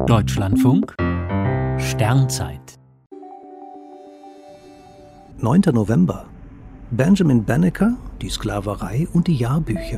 Deutschlandfunk Sternzeit 9. November. Benjamin Banneker, die Sklaverei und die Jahrbücher.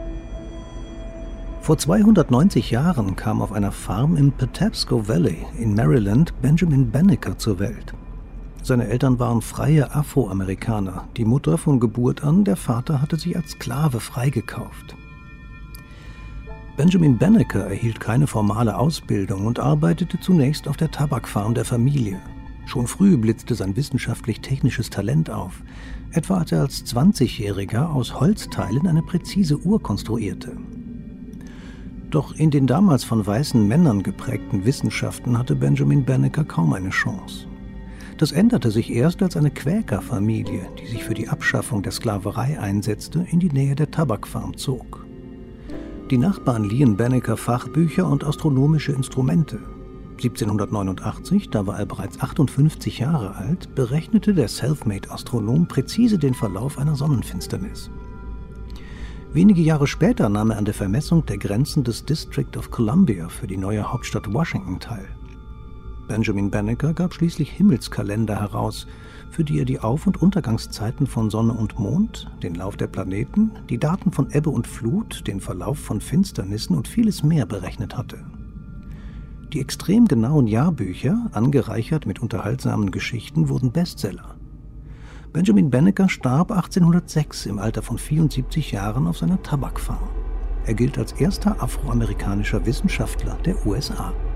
Vor 290 Jahren kam auf einer Farm im Patapsco Valley in Maryland Benjamin Banneker zur Welt. Seine Eltern waren freie Afroamerikaner, die Mutter von Geburt an, der Vater hatte sich als Sklave freigekauft. Benjamin Banneker erhielt keine formale Ausbildung und arbeitete zunächst auf der Tabakfarm der Familie. Schon früh blitzte sein wissenschaftlich-technisches Talent auf, etwa als er als 20-Jähriger aus Holzteilen eine präzise Uhr konstruierte. Doch in den damals von weißen Männern geprägten Wissenschaften hatte Benjamin Banneker kaum eine Chance. Das änderte sich erst, als eine Quäkerfamilie, die sich für die Abschaffung der Sklaverei einsetzte, in die Nähe der Tabakfarm zog. Die Nachbarn liehen Banneker Fachbücher und astronomische Instrumente. 1789, da war er bereits 58 Jahre alt, berechnete der Selfmade-Astronom präzise den Verlauf einer Sonnenfinsternis. Wenige Jahre später nahm er an der Vermessung der Grenzen des District of Columbia für die neue Hauptstadt Washington teil. Benjamin Banneker gab schließlich Himmelskalender heraus, für die er die Auf- und Untergangszeiten von Sonne und Mond, den Lauf der Planeten, die Daten von Ebbe und Flut, den Verlauf von Finsternissen und vieles mehr berechnet hatte. Die extrem genauen Jahrbücher, angereichert mit unterhaltsamen Geschichten, wurden Bestseller. Benjamin Banneker starb 1806 im Alter von 74 Jahren auf seiner Tabakfarm. Er gilt als erster afroamerikanischer Wissenschaftler der USA.